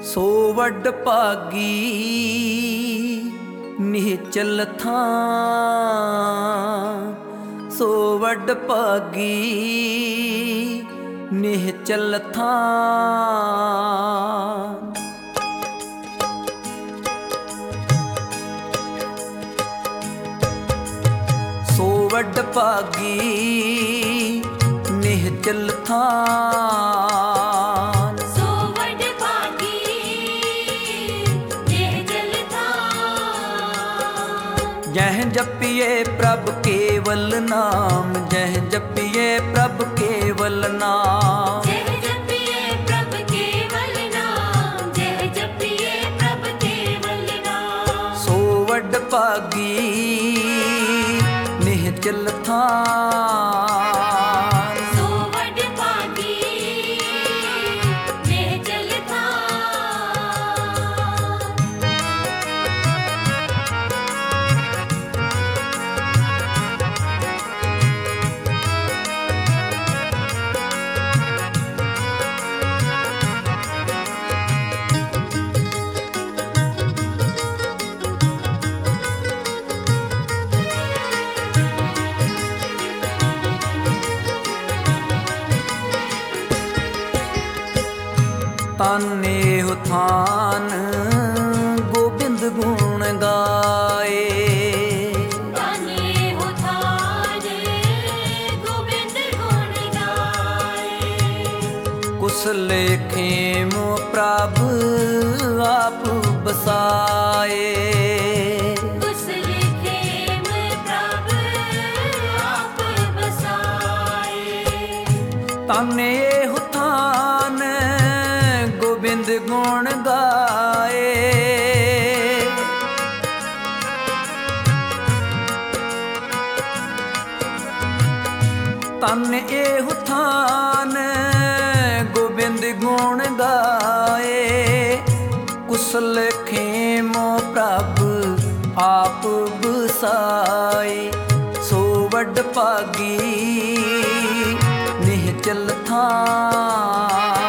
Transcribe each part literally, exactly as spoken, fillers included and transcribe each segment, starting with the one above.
ਸੋ ਵੱਡ ਭਾਗੀ ਨਿਹਚਲ ਥਾਂ, ਸੋ ਵੱਡ ਭਾਗੀ ਨਿਹਚਲ ਥਾਂ। ਸੋ ਵੱਡ ਭਾਗੀ ਨਿਹਚਲ ਥਾਂ, जह जपिए प्रभ केवल नाम, जह जपिए प्रभ केवल नाम, जह जपिए प्रभ केवल नाम, जह जपिए प्रभ केवल नाम। सो वड भागी निहचल थां, सो वड भागी निहचल थां। ताने हो थान गोबिंद गुण गाए, ताने हो थान गोबिंद गुण गाए। कुशल खेम प्रभ आप बसाए, कुशल खेम प्रभ आप बसाए। ताने हो थान गोबिंद गुण गाए, तन एहु थान गोबिंद गुण गाए। कुशल खेमो प्रभ आप बसाए, सो वड भागी निहचल थां,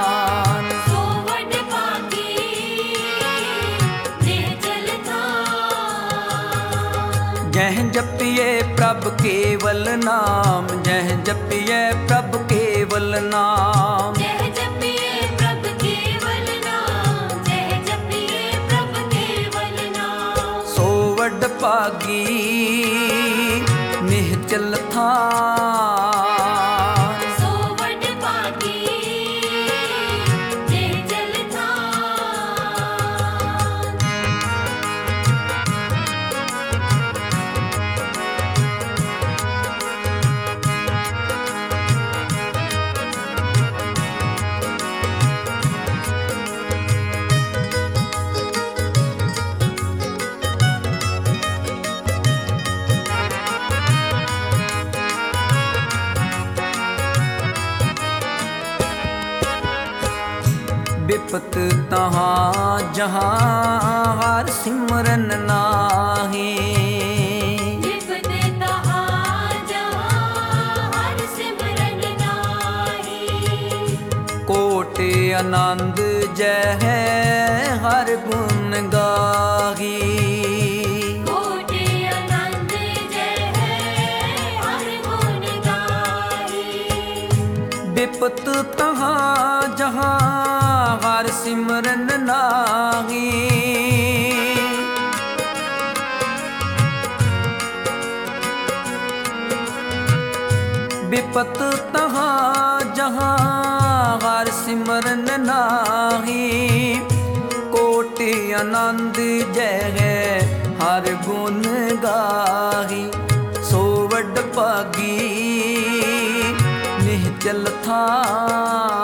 जह जपिए प्रभ केवल नाम, जह जपिए प्रभ केवल नाम, जह जपिए प्रभ केवल नाम, जह जपिए प्रभ केवल नाम। सो वड भागी निहचल थां, सो वड भागी निहचल थां। बिपत तहाँ जहाँ हर सिमरन नाहि, बिपत तहाँ जहाँ हर सिमरन नाहि। कोट आनंद जह हर गुण गाही, कोट आनंद जह हर गुण गाही। बिपत तहाँ जहाँ हर सिमरन नाहि, बिपत तहाँ जहाँ हर सिमरन नाहि। कोट आनंद जह हर गुण गाही, सो वड भागी निहचल थां,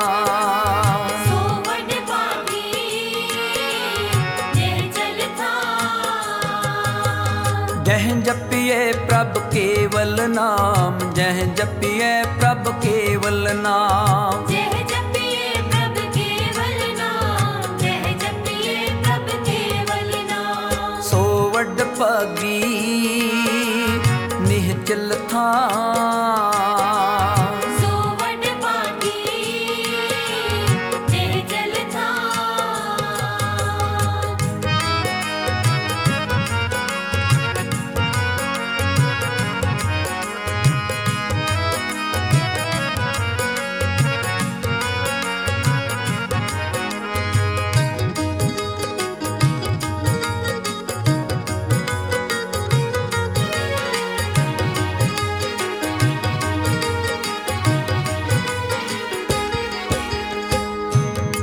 जह जपिए प्रभ केवल नाम, जह जपिए प्रभ केवल नाम, जह जपिए प्रभ केवल नाम, जह जपिए प्रभ केवल नाम। सो वड भागी निहचल थां, सो वड भागी निहचल थां।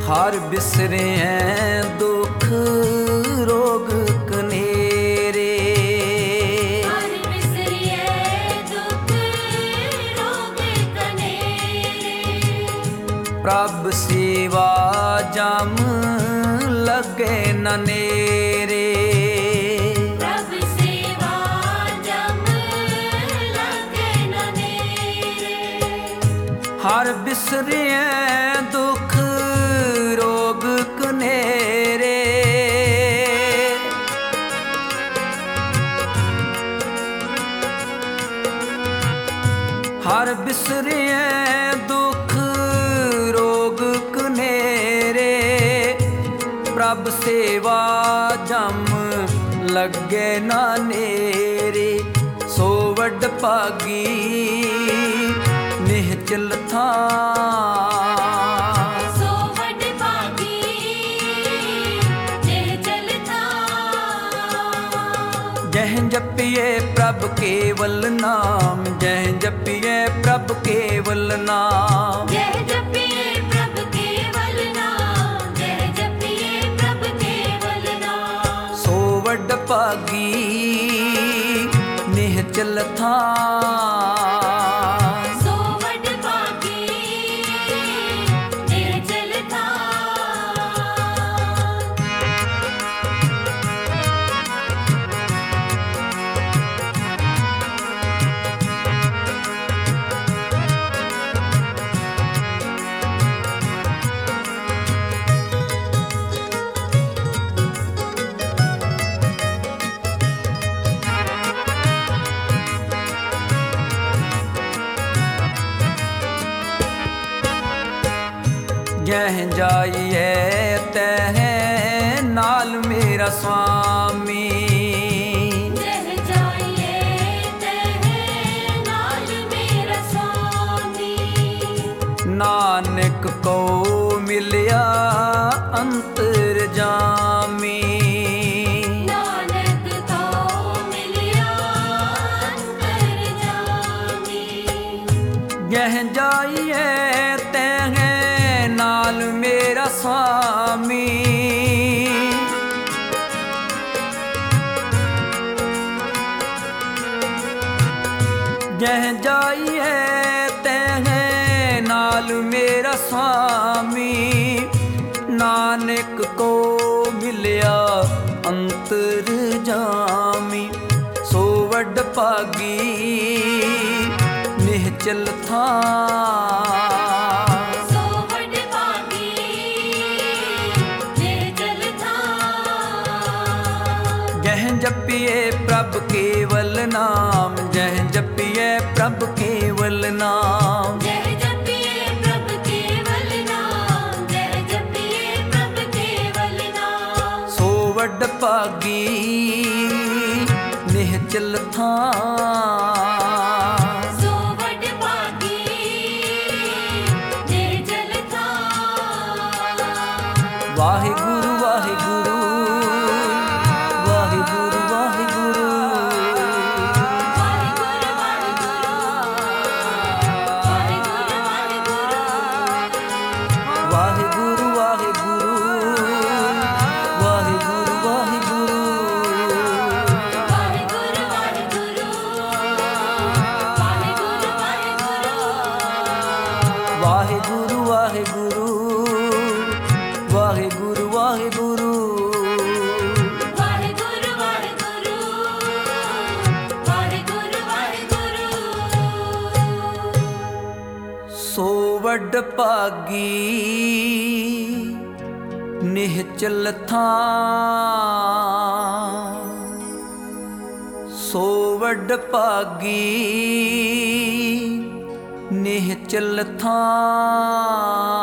ਹਰ ਬਿਸਰੈ ਦੁਖ ਰੋਗ ਕਨੇਰੇ। ਹਰ ਬਿਸਰਿਐ ਦੁਖ ਰੋਗ ਕਨੇਰੇ। ਪ੍ਰਭ ਸੇਵਾ ਜਮ ਲਗੇ ਨ ਨੇਰੇ। ਪ੍ਰਭ ਸੇਵਾ ਜਮ ਲਗੇ ਨ ਨੇਰੇ। ਹਰ ਬਿਸਰੈ ਦੁਖ ਰੋਗ ਕਨੇਰੇ। ਹਰ ਬਿਸਰੈ ਦੁਖ ਰੋਗ ਕਨੇਰੇ। ਪ੍ਰਭ ਸੇਵਾ ਜਮ ਲੱਗੇ ਨਾ ਨੇਰੇ। ਸੋ ਵੱਡ ਭਾਗੀ ਨਿਹਚਲ ਥਾਂ। ਸੋ ਵੱਡ ਭਾਗੀ ਨਿਹਚਲ ਥਾਂ। ਜਹ ਜਪੀਏ ਪ੍ਰਭ ਕੇਵਲ ਨਾਮ। ਜਹ ਜਪੀਏ ਪ੍ਰਭ ਕੇਵਲ ਨਾਮ। ਜਹ ਜਪੀਏ ਪ੍ਰਭ ਕੇਵਲ ਨਾਮ। ਜਹ ਜਪੀਏ ਪ੍ਰਭ ਕੇਵਲ ਨਾਮ। ਸੋ ਵੱਡ ਭਾਗੀ ਨਿਹਚਲ ਥਾਂ। ਸੋ ਵੱਡ ਭਾਗੀ ਨਿਹਚਲ ਥਾਂ। ਜਹ ਜਾਈਏ ਤਹ ਨਾਲ ਮੇਰਾ ਸੁਆਮੀ। ਜਹ ਜਾਈਏ ਤਹ ਨਾਲ ਮੇਰਾ ਸੁਆਮੀ। ਨਾਨਕ ਕੋ ਮਿਲਿਆ ਅੰਤਰ ਜਾਮੀ। ਨਾਨਕ ਤੋਂ ਮਿਲਿਆ ਅੰਤਰ ਜਾਮੀ। ਜਹ ਜਾਈਏ ਤਹ ਨਾਲ ਮੇਰਾ ਸੁਆਮੀ। ਜਹ ਜਾਈਏ ਤਹ ਨਾਲ ਮੇਰਾ ਸੁਆਮੀ। ਨਾਨਕ ਕੋ ਮਿਲਿਆ ਅੰਤਰ ਜਾਮੀ। ਸੋ ਵੱਡ ਭਾਗੀ ਨਿਹਚਲ ਥਾਂ। ਸੋ ਵੱਡ ਭਾਗੀ ਨਿਹਚਲ ਥਾਂ। ਜਹ ਜਪੀਏ ਪ੍ਰਭ ਕੇਵਲ ਨਾਮ। ਜਹ ਜਪੀਏ ਪ੍ਰਭ ਕੇਵਲ ਨਾਮ। ਜਹ ਜਪੀਏ ਪ੍ਰਭ ਕੇਵਲ ਨਾਮ। ਜਹ ਜਪੀਏ ਪ੍ਰਭ ਕੇਵਲ ਨਾਮ। ਸੋ ਵੱਡ ਭਾਗੀ ਨਿਹਚਲ ਥਾਂ। ਸੋ ਵੱਡ ਭਾਗੀ ਨਿਹਚਲ ਥਾਂ। ਵਾਹਿਗੁਰੂ ਵਾਹਿਗੁਰੂ ਵਾਹਿਗੁਰੂ ਵਾਹਿਗੁਰੂ। ਵਾਹਿਗੁਰੂ ਵਾਹਿਗੁਰੂ। ਵਾਹਿਗੁਰੂ ਵਾਹਿਗੁਰੂ ਵਾਹਿਗੁਰੂ। ਵਾਹਿਗੁਰੂ ਵਾਹਿਗੁਰੂ ਵਾਹਿਗੁਰੂ। ਵਾਹਿਗੁਰੂ ਵਾਹਿਗੁਰੂ। ਵਾਹਿਗੁਰੂ ਵਾਹਿਗੁਰੂ ਵਾਹਿਗੁਰੂ। ਵਾਹਿਗੁਰੂ ਵਾਹਿਗੁਰੂ ਵਾਹਿਗੁਰੂ। ਵਾਹਿਗੁਰੂ ਵਾਹਿਗੁਰੂ। ਵਾਹਿਗੁਰੂ ਵਾਹਿਗੁਰੂ। ਸੋ ਵੱਡ ਭਾਗੀ ਨਿਹਚਲ ਥਾਂ। ਸੋ ਵੱਡ ਭਾਗੀ ਨਿਹਚਲ ਥਾਂ।